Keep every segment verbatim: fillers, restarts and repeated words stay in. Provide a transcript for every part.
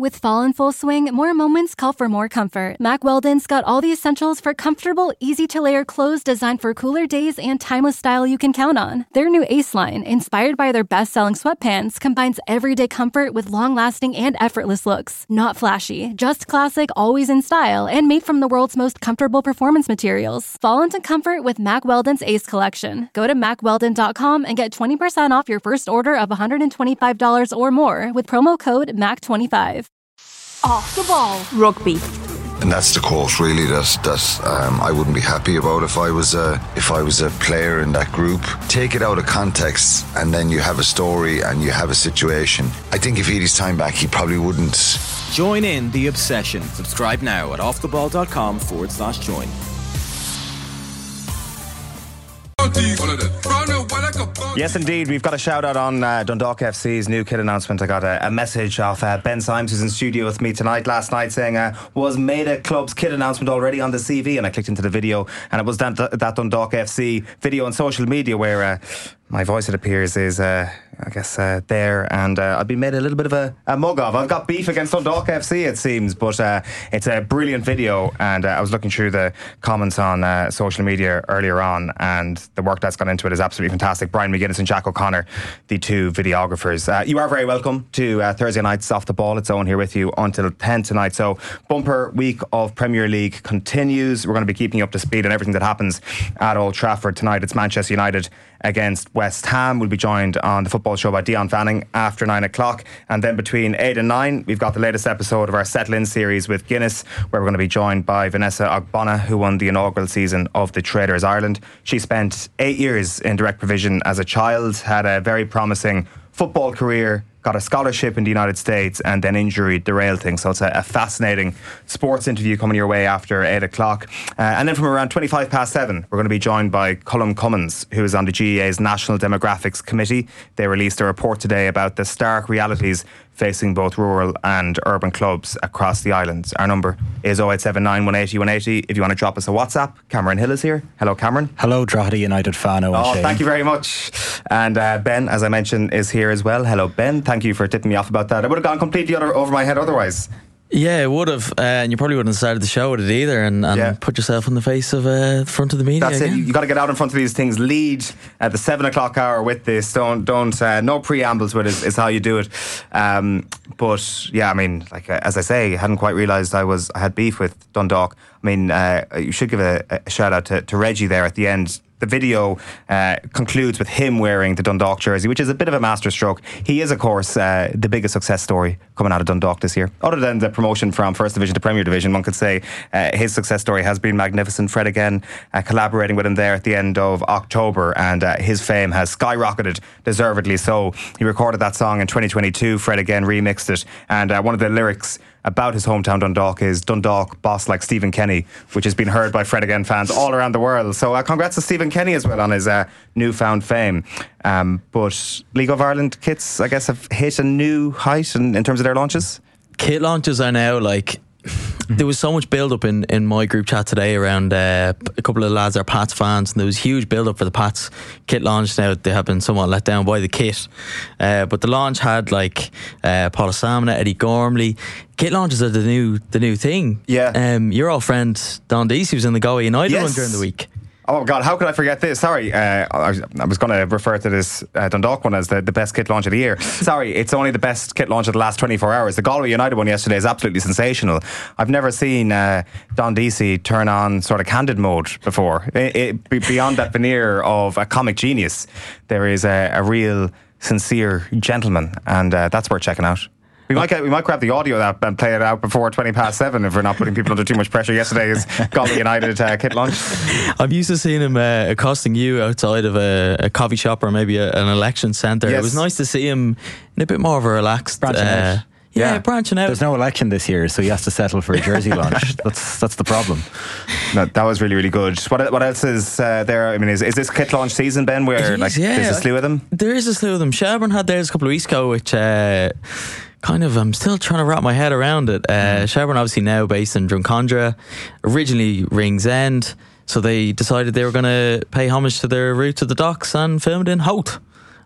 With fall in full swing, more moments call for more comfort. Mack Weldon's got all the essentials for comfortable, easy-to-layer clothes designed for cooler days and timeless style you can count on. Their new Ace line, inspired by their best-selling sweatpants, combines everyday comfort with long-lasting and effortless looks. Not flashy, just classic, always in style, and made from the world's most comfortable performance materials. Fall into comfort with Mack Weldon's Ace collection. Go to mack weldon dot com and get twenty percent off your first order of one hundred twenty-five dollars or more with promo code M A C twenty-five. Off the ball rugby. And that's the quote really that that um, I wouldn't be happy about if I was a if I was a player in that group. Take it out of context and then you have a story and you have a situation. I think if he had his time back, he probably wouldn't. Join in the obsession. Subscribe now at offtheball.com forward slash join. Yes, indeed. We've got a shout out on uh, Dundalk F C's new kit announcement. I got a, a message off uh, Ben Symes, who's in studio with me tonight last night, saying, uh, was Maida Club's kit announcement already on the C V? And I clicked into the video, and it was that, that Dundalk F C video on social media where uh, my voice, it appears, is, uh, I guess, uh, there. And uh, I've been made a little bit of a, a mug of. I've got beef against Dundalk F C, it seems, but uh, it's a brilliant video. And uh, I was looking through the comments on uh, social media earlier on, and the work that's gone into it is absolutely fantastic. Brian McGuinness and Jack O'Connor, the two videographers. Uh, you are very welcome to uh, Thursday night's Off the Ball. It's Owen here with you until ten tonight. So, bumper week of Premier League continues. We're going to be keeping you up to speed on everything that happens at Old Trafford tonight. It's Manchester United against West Ham. We'll be joined on the football show by Dion Fanning after nine o'clock, and then between eight and nine we've got the latest episode of our Settle In series with Guinness, where we're going to be joined by Vanessa Ogbonna, who won the inaugural season of the Traders Ireland. She spent eight years in direct provision as a child, had a very promising football career, got a scholarship in the United States, and then injury derailed things. So it's a, a fascinating sports interview coming your way after eight o'clock. Uh, and then from around twenty-five past seven, we're going to be joined by Colm Cummins, who is on the G E A's National Demographics Committee. They released a report today about the stark realities facing both rural and urban clubs across the islands. Our number is oh eight seven nine, one eight oh, one eight oh. If you want to drop us a WhatsApp, Cameron Hill is here. Hello, Cameron. Hello, Drogheda United fan Owen Oh, Shane. Thank you very much. And uh, Ben, as I mentioned, is here as well. Hello, Ben. Thank you for tipping me off about that. I would have gone completely other, over my head otherwise. Yeah, it would have, uh, and you probably wouldn't have started the show with it either, and, and Yeah. put yourself in the face of uh, front of the media. That's again. it. You got to get out in front of these things. Lead at the seven o'clock hour with this. Don't don't uh, no preambles with it. Is, is how you do it. Um, but yeah, I mean, like uh, as I say, I hadn't quite realised I was I had beef with Dundalk. I mean, uh, you should give a, a shout out to, to Reggie there at the end. The video uh, concludes with him wearing the Dundalk jersey, which is a bit of a masterstroke. He is, of course, uh, the biggest success story coming out of Dundalk this year. Other than the promotion from First Division to Premier Division, one could say uh, his success story has been magnificent. Fred again uh, collaborating with him there at the end of October, and uh, his fame has skyrocketed, deservedly so. He recorded that song in twenty twenty-two. Fred again remixed it, and uh, one of the lyrics about his hometown Dundalk is Dundalk boss like Stephen Kenny, which has been heard by Fred Again fans all around the world. So uh, congrats to Stephen Kenny as well on his uh, newfound fame. Um, but League of Ireland kits, I guess, have hit a new height in, in terms of their launches. Kit launches are now like... There was so much build up in, in my group chat today around uh, a couple of lads are Pats fans, and there was huge build up for the Pats kit launch. Now they have been somewhat let down by the kit, uh, but the launch had like uh, Paula Samina, Eddie Gormley. Kit launches are the new the new thing. Yeah. Um, your old friend Don Deasy was in the Galway United Yes. one during the week. Oh God, how could I forget this? Sorry, uh, I was, I was going to refer to this uh, Dundalk one as the, the best kit launch of the year. Sorry, it's only the best kit launch of the last twenty-four hours. The Galway United one yesterday is absolutely sensational. I've never seen uh, Don Deasy turn on sort of candid mode before. It, it, beyond that veneer of a comic genius, there is a, a real sincere gentleman, and uh, that's worth checking out. We might get, we might grab the audio of that and play it out before twenty past seven if we're not putting people under too much pressure. Yesterday's Galway United uh, kit launch. I'm used to seeing him uh, accosting you outside of a, a coffee shop or maybe a, an election centre. Yes. It was nice to see him in a bit more of a relaxed... Branching out. Yeah, Yeah. branching out. There's no election this year, so he has to settle for a jersey launch. That's that's the problem. No, that was really, really good. What what else is uh, there? I mean, is is this kit launch season, Ben, where It like is, yeah. there's a slew of them? There is a slew of them. Shelburne had theirs a couple of weeks ago, which uh, kind of, I'm still trying to wrap my head around it. Uh, Shelburne obviously now based in Drumcondra, originally Ringsend, so they decided they were going to pay homage to their route to the docks and filmed in Howth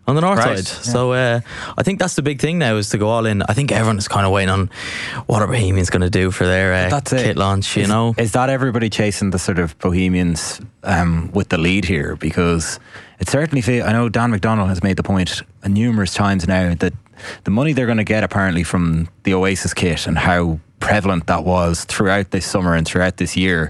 On the north Right, side. yeah. So uh, I think that's the big thing now, is to go all in. I think everyone is kind of waiting on what are Bohemians going to do for their uh, That's it. kit launch, you is, know? Is that everybody chasing the sort of Bohemians um, with the lead here? Because it certainly feels, I know Dan McDonnell has made the point numerous times now that the money they're going to get apparently from the Oasis kit and how prevalent that was throughout this summer and throughout this year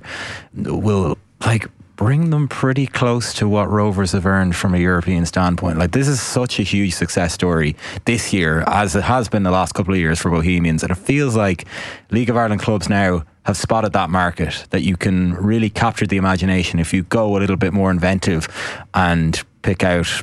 will like bring them pretty close to what Rovers have earned from a European standpoint. Like, this is such a huge success story this year, as it has been the last couple of years for Bohemians, and it feels like League of Ireland clubs now have spotted that market, that you can really capture the imagination if you go a little bit more inventive and pick out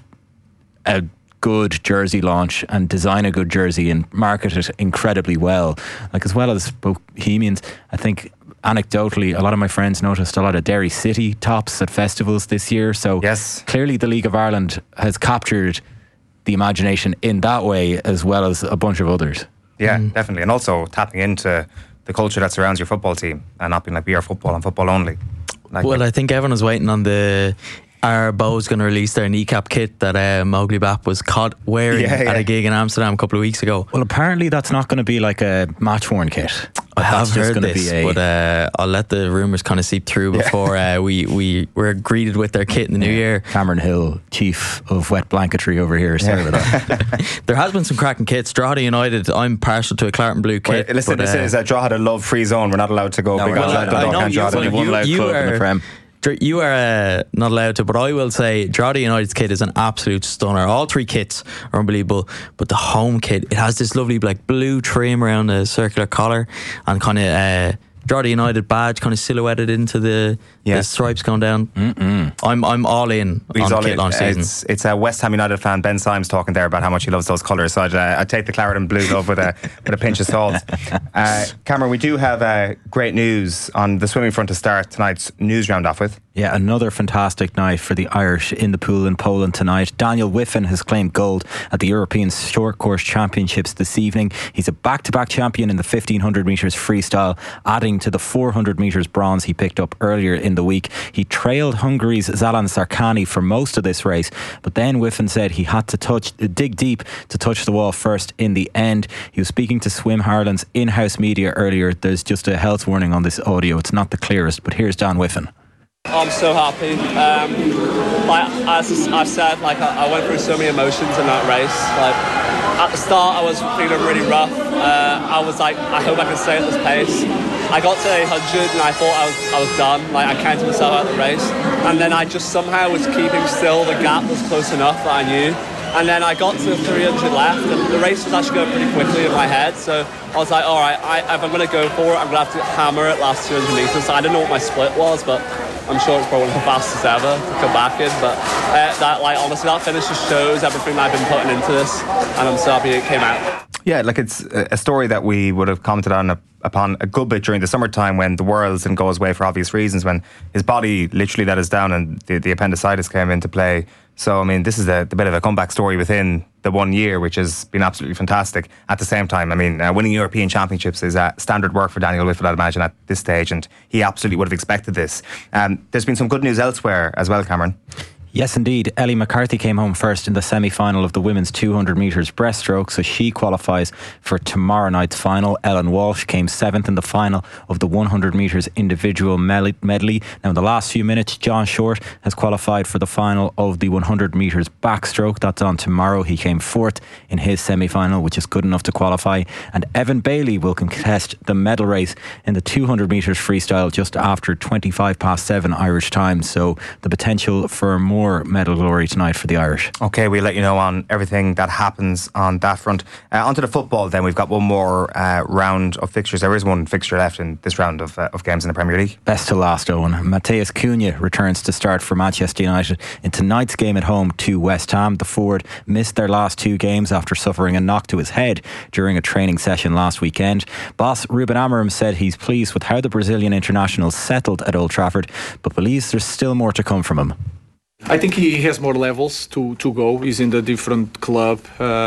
a good jersey launch and design a good jersey and market it incredibly well. Like, as well as Bohemians, I think anecdotally, a lot of my friends noticed a lot of Derry City tops at festivals this year. So yes, clearly the League of Ireland has captured the imagination in that way, as well as a bunch of others. Yeah, mm. definitely. And also tapping into the culture that surrounds your football team and not being like, we are football and football only. Like, well, I think everyone is waiting on the... Are Bows going to release their kneecap kit that uh, Mowgli Bap was caught wearing yeah, yeah. at a gig in Amsterdam a couple of weeks ago? Well, apparently that's not going to be like a match-worn kit. I have that's heard this, a but uh, I'll let the rumours kind of seep through before yeah. uh, we, we were greeted with their kit in the new yeah. year. Cameron Hill, chief of wet blanketry over here. Sorry yeah. about that. There has been some cracking kits. Drogheda United, I'm partial to a Clarton Blue kit. Wait, listen, but, this uh, is a Drogheda love-free zone. We're not allowed to go no, big well, on I, I know you, Drogheda. well, One loud you, club you are, in the Prem. You are uh, not allowed to, but I will say Drogheda United's kit is an absolute stunner. All three kits are unbelievable, but the home kit, it has this lovely like blue trim around the circular collar and kind of uh, Drogheda United badge kind of silhouetted into the, yeah. the stripes going down. Mm-mm. I'm I'm all in He's on all kit in. launch season. It's, it's a West Ham United fan, Ben Symes, talking there about how much he loves those colours. So I'd, uh, I'd take the claret and blue love with a with a pinch of salt. Uh, Cameron, we do have uh, great news on the swimming front to start tonight's news round off with. Yeah, another fantastic night for the Irish in the pool in Poland tonight. Daniel Whiffen has claimed gold at the European Short Course Championships this evening. He's a back-to-back champion in the fifteen hundred metres freestyle, adding to the four hundred metres bronze he picked up earlier in the week. He trailed Hungary's Zalan Sarkany for most of this race, but then Whiffen said he had to touch, dig deep to touch the wall first in the end. He was speaking to Swim Ireland's in-house media earlier. There's just a health warning on this audio. It's not the clearest, but here's Dan Whiffen. I'm so happy. Um, like as I've said, like I, I went through so many emotions in that race. Like at the start, I was feeling really rough. Uh, I was like, I hope I can stay at this pace. I got to eight hundred and I thought I was I was done. Like I counted myself out of the race, and then I just somehow was keeping still. The gap was close enough that I knew. And then I got to three hundred left, and the race was actually going pretty quickly in my head. So I was like, all right, I, if I'm going to go for it, I'm going to have to hammer it last two hundred metres. So I don't know what my split was, but I'm sure it's probably the fastest ever to come back in. But uh, that, like, honestly, that finish just shows everything I've been putting into this, and I'm so happy it came out. Yeah, like it's a story that we would have commented on a, upon a good bit during the summertime when the Worlds didn't go his way for obvious reasons, when his body literally let us down and the, the appendicitis came into play. So, I mean, this is a, a bit of a comeback story within the one year, which has been absolutely fantastic. At the same time, I mean, uh, winning European Championships is uh, standard work for Daniel Whiffen, I'd imagine, at this stage, and he absolutely would have expected this. Um, there's been some good news elsewhere as well, Cameron. Yes, indeed. Ellie McCarthy came home first in the semi-final of the women's two hundred metres breaststroke, so she qualifies for tomorrow night's final. Ellen Walsh came seventh in the final of the one hundred metres individual medley. Now, in the last few minutes, John Short has qualified for the final of the one hundred metres backstroke. That's on tomorrow. He came fourth in his semi-final, which is good enough to qualify. And Evan Bailey will contest the medal race in the two hundred metres freestyle just after twenty-five past seven Irish time. So the potential for more medal glory tonight for the Irish. Okay, we'll let you know on everything that happens on that front. Uh, onto the football then. We've got one more uh, round of fixtures. There is one fixture left in this round of, uh, of games in the Premier League. Best to last, Owen. Matheus Cunha returns to start for Manchester United in tonight's game at home to West Ham. The forward missed their last two games after suffering a knock to his head during a training session last weekend. Boss Ruben Amorim said he's pleased with how the Brazilian international settled at Old Trafford, but believes there's still more to come from him. I think he has more levels to, to go. He's in a different club, uh,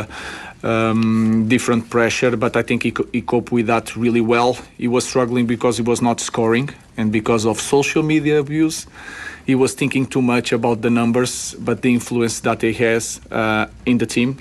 um, different pressure, but I think he, he coped with that really well. He was struggling because he was not scoring and because of social media abuse. he was thinking too much about the numbers, but the influence that he has uh, in the team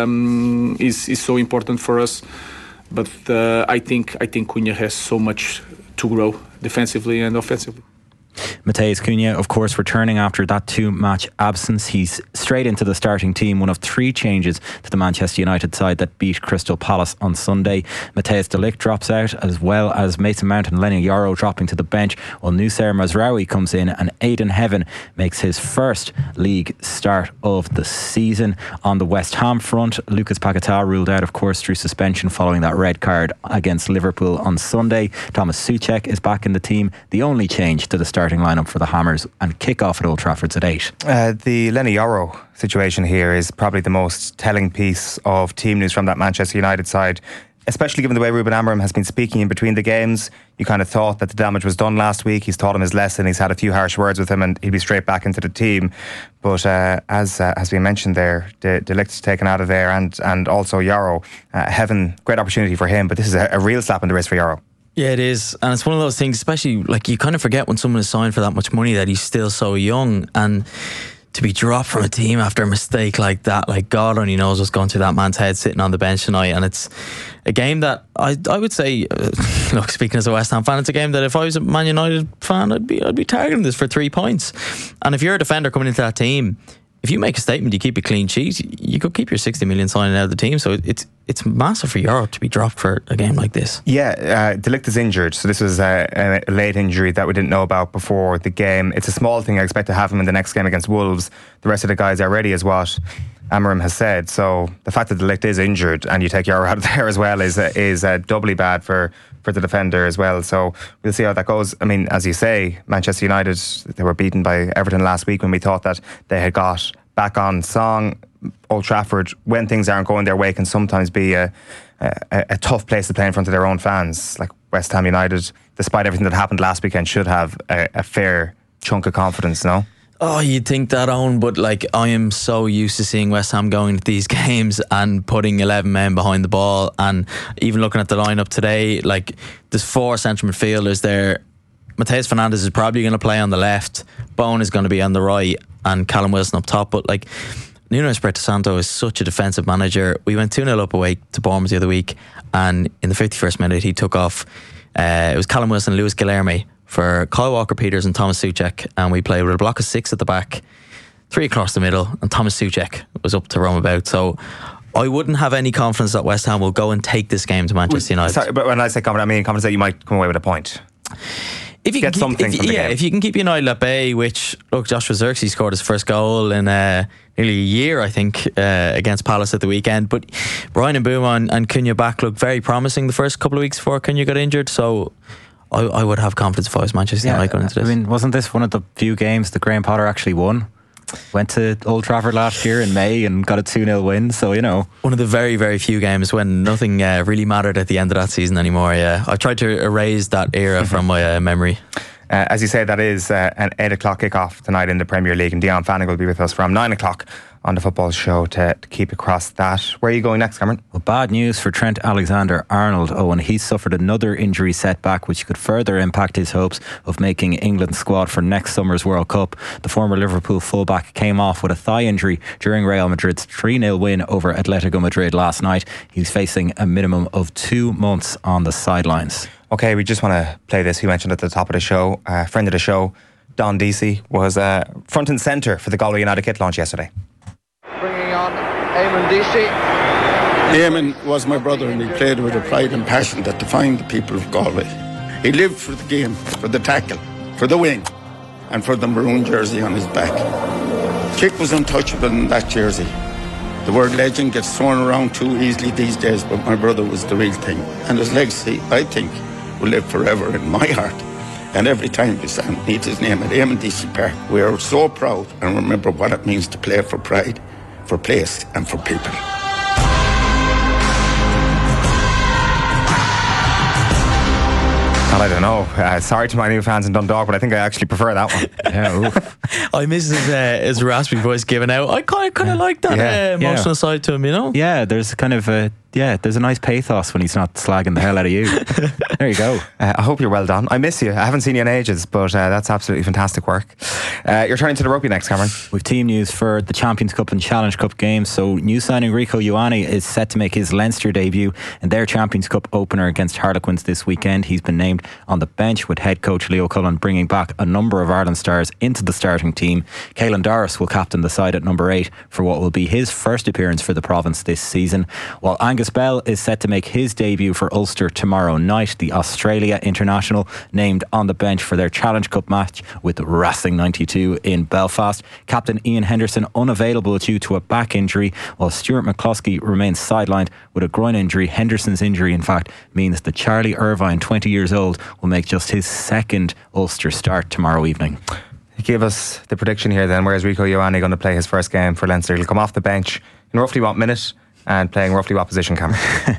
um, is is so important for us. But uh, I think I think Cunha has so much to grow defensively and offensively. Matheus Cunha, of course, returning after that two-match absence. He's straight into the starting team, one of three changes to the Manchester United side that beat Crystal Palace on Sunday. Matthijs de Ligt drops out, as well as Mason Mount and Leny Yoro dropping to the bench, while Noussair Mazraoui comes in and Aidan Heaven makes his first league start of the season. On the West Ham front, Lucas Paquetá ruled out, of course, through suspension following that red card against Liverpool on Sunday. Thomas Souček is back in the team, the only change to the starting lineup for the Hammers, and kick off at Old Trafford's at eight. Uh, the Leny Yoro situation here is probably the most telling piece of team news from that Manchester United side, especially given the way Ruben Amorim has been speaking in between the games. You kind of thought that the damage was done last week. He's taught him his lesson. He's had a few harsh words with him and he'll be straight back into the team. But uh, as uh, has been mentioned there, De, De Ligt's taken out of there, and, and also Yoro. Uh, Heaven, great opportunity for him, but this is a, a real slap in the wrist for Yoro. Yeah, it is. And it's one of those things, especially like you kind of forget when someone is signed for that much money that he's still so young, and to be dropped from a team after a mistake like that, like God only knows what's going through that man's head sitting on the bench tonight. And it's a game that I I would say, uh, look, speaking as a West Ham fan, it's a game that if I was a Man United fan, I'd be I'd be targeting this for three points. And if you're a defender coming into that team, if you make a statement, you keep a clean sheet, you could keep your sixty million signing out of the team. So it's it's massive for Europe to be dropped for a game like this. Yeah, uh, De Ligt is injured, so this was a, a late injury that we didn't know about before the game. It's a small thing. I expect to have him in the next game against Wolves. The rest of the guys are ready, is what Amorim has said. So the fact that De Ligt is injured and you take Yoro out of there as well is uh, is uh, doubly bad for, for the defender as well. So we'll see how that goes. I mean, as you say, Manchester United, they were beaten by Everton last week when we thought that they had got back on song. Old Trafford, when things aren't going their way, can sometimes be a, a, a tough place to play in front of their own fans. Like West Ham United, despite everything that happened last weekend, should have a, a fair chunk of confidence, no? Oh, you'd think that, Owen, but like I am so used to seeing West Ham going to these games and putting eleven men behind the ball, and even looking at the lineup today, like there's four central midfielders there. Mateus Fernandes is probably going to play on the left, Bowen is going to be on the right, and Callum Wilson up top. But like Nuno Espirito Santo is such a defensive manager. We went two nil up away to Bournemouth the other week, and in the fifty-first minute he took off uh, it was Callum Wilson and Luis Guilherme for Kyle Walker-Peters and Thomas Souček, and we played with a block of six at the back, three across the middle, and Thomas Souček was up to roam about. So I wouldn't have any confidence that West Ham will go and take this game to Manchester United. Sorry, but when I say confidence, I mean confidence that you might come away with a point. If you get can keep, something if, from the yeah, game. if you can keep United at bay, which, look, Joshua Zirkzee scored his first goal in uh, nearly a year, I think, uh, against Palace at the weekend. But Bryan Mbeumo and, and Cunha back looked very promising the first couple of weeks before Cunha got injured. So I, I would have confidence if I was Manchester United going into this. I mean, wasn't this one of the few games that Graham Potter actually won? Went to Old Trafford last year in May and got a two nil win, so you know. One of the very, very few games when nothing uh, really mattered at the end of that season anymore, yeah. I tried to erase that era from my uh, memory. Uh, as you say, that is uh, an eight o'clock kickoff tonight in the Premier League, and Dion Fanning will be with us from nine o'clock on the football show to, to keep across that. Where are you going next, Cameron? Well, bad news for Trent Alexander-Arnold, Owen. He suffered another injury setback which could further impact his hopes of making England's squad for next summer's World Cup. The former Liverpool fullback came off with a thigh injury during Real Madrid's three nil win over Atletico Madrid last night. He's facing a minimum of two months on the sidelines. Okay, we just want to play this. You mentioned at the top of the show, a uh, friend of the show, Don Deasy, was uh, front and centre for the Galway United kit launch yesterday. Bringing on Eamon Deasy. Eamon was my brother, and he played with a pride and passion that defined the people of Galway. He lived for the game, for the tackle, for the win, and for the maroon jersey on his back. Chick was untouchable in that jersey. The word legend gets thrown around too easily these days, but my brother was the real thing. And his legacy, I think, will live forever in my heart. And every time we stand beneath his name at Eamon Deasy Park, we are so proud and remember what it means to play for pride, for place and for people. Well, I don't know. Uh, sorry to my new fans in Dundalk, but I think I actually prefer that one. Yeah, I miss his, uh, his raspy voice given out. I kind of kind of like that Yeah, uh, emotional yeah. side to him, you know. Yeah, there's kind of a yeah, there's a nice pathos when he's not slagging the hell out of you. There you go. Uh, I hope you're well done. I miss you. I haven't seen you in ages, but uh, that's absolutely fantastic work. Uh, you're turning to the rugby next, Cameron. We've team news for the Champions Cup and Challenge Cup games. So new signing Rieko Ioane is set to make his Leinster debut in their Champions Cup opener against Harlequins this weekend. He's been named on the bench, with head coach Leo Cullen bringing back a number of Ireland stars into the starting team. Caelan Doris will captain the side at number eight for what will be his first appearance for the province this season, while Angus Bell is set to make his debut for Ulster tomorrow night. The Australia international named on the bench for their Challenge Cup match with Racing ninety-two in Belfast. Captain Ian Henderson unavailable due to a back injury, while Stuart McCloskey remains sidelined with a groin injury. Henderson's injury, in fact, means that Charlie Irvine, twenty years old, will make just his second Ulster start tomorrow evening. Give us the prediction here then. Where's Rieko Ioane going to play his first game for Leinster? He'll come off the bench in roughly what minute, and playing roughly what position, Cameron?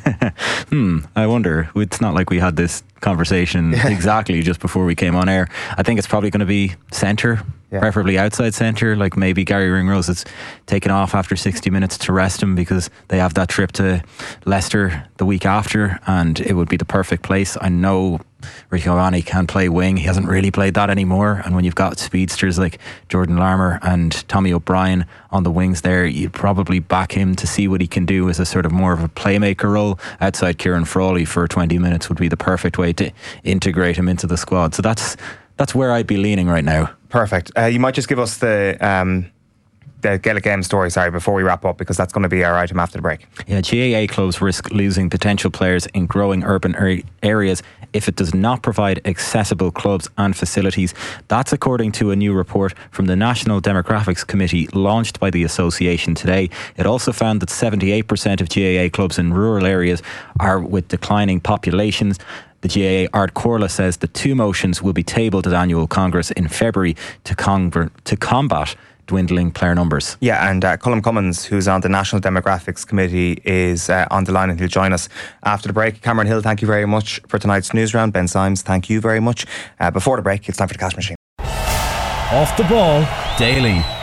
hmm, I wonder. It's not like we had this conversation exactly just before we came on air. I think it's probably going to be centre, yeah. preferably outside centre. Like maybe Gary Ringrose is taken off after sixty minutes to rest him because they have that trip to Leicester the week after, and it would be the perfect place. I know Rieko Ioane can play wing. He hasn't really played that anymore, and when you've got speedsters like Jordan Larmour and Tommy O'Brien on the wings there, you'd probably back him to see what he can do as a sort of more of a playmaker role. Outside Kieran Frawley for twenty minutes would be the perfect way to integrate him into the squad. So that's that's where I'd be leaning right now. Perfect. Uh, you might just give us the um the Gaelic game story, sorry, before we wrap up, because that's going to be our item after the break. Yeah, G A A clubs risk losing potential players in growing urban er- areas if it does not provide accessible clubs and facilities. That's according to a new report from the National Demographics Committee launched by the association today. It also found that seventy-eight percent of G A A clubs in rural areas are with declining populations. The G A A Art Corla says the two motions will be tabled at annual Congress in February to, conver- to combat dwindling player numbers. Yeah, and uh, Colm Cummins, who's on the National Demographics Committee, is uh, on the line, and he'll join us after the break. Cameron Hill, thank you very much for tonight's news round. Ben Symes, thank you very much. Uh, before the break, it's time for the cash machine. Off the Ball Daily.